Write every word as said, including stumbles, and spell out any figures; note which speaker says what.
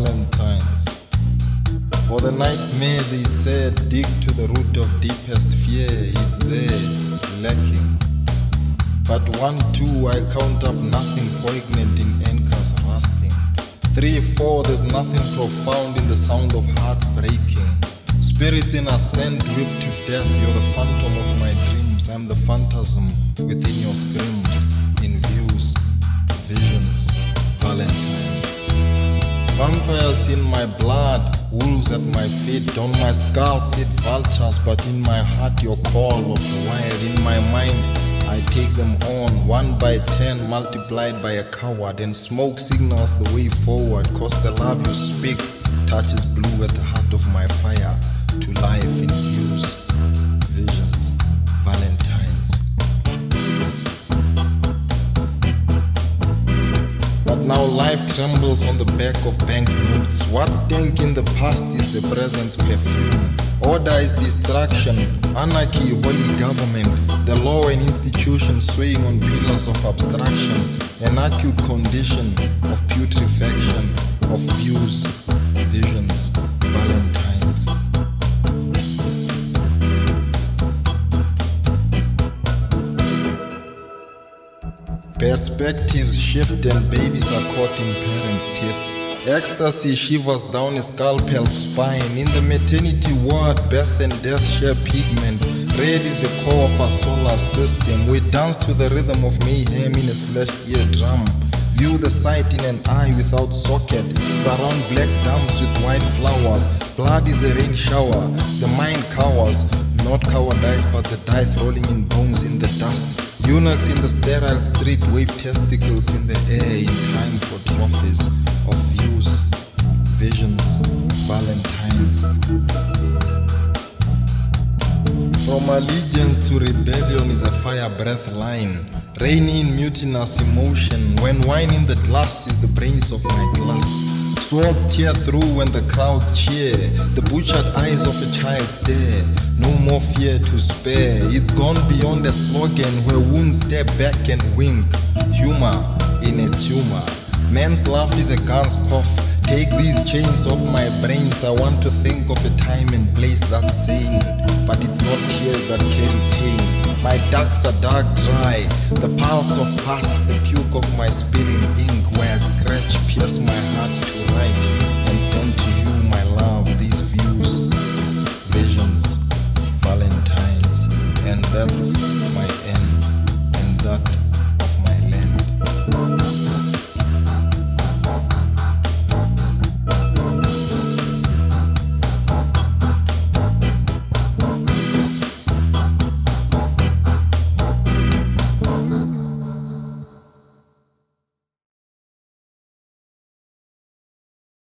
Speaker 1: Valentine's. For the nightmare they said, dig to the root of deepest fear, it's there, lacking. But one, two, I count up nothing poignant in anchors rusting. Three, four, there's nothing profound in the sound of hearts breaking. Spirits in ascent, whipped to death, you're the phantom of my dreams. I'm the phantasm within your screams, in views, visions, Valentines. Vampires in my blood, wolves at my feet. On my skull sit vultures, but in my heart your call of the wild. In my mind I take them on, one by ten multiplied by a coward. And smoke signals the way forward, cause the love you speak touches blue at the heart of my fire. To life in views, visions, Valentines. But now life trembles on the back of banknotes. What stank in the past is the present's perfume. Order is destruction, anarchy, holy government. The law and institutions swaying on pillars of abstraction. An acute condition of putrefaction, of views, visions, Valentines. Perspectives shift and babies are caught in parents' teeth. Ecstasy shivers down a scalpel spine. In the maternity ward, birth and death share pigment. Red is the core of our solar system. We dance to the rhythm of mayhem in a slashed eardrum. View the sight in an eye without socket. Surround black dumps with white flowers. Blood is a rain shower. The mind cowers. Not cowardice, but the dice rolling in bones in the dust. Eunuchs in the sterile street wave testicles in the air in time for trophies of views, visions, Valentines. From allegiance to rebellion is a fire breath line. Rainy in mutinous emotion. When wine in the glass is the brains of my glass. Swords tear through when the crowds cheer. The butchered eyes of a child stare. No more fear to spare. It's gone beyond a slogan where wounds step back and wink. Humor in a tumor. Man's laugh is a gun's cough. Take these chains off my brains. I want to think of a time and place that's sane. But it's not tears that carry pain. My ducks are dark dry. The pulse of past, the puke of my spilling ink. Where I scratch, pierce my heart to write.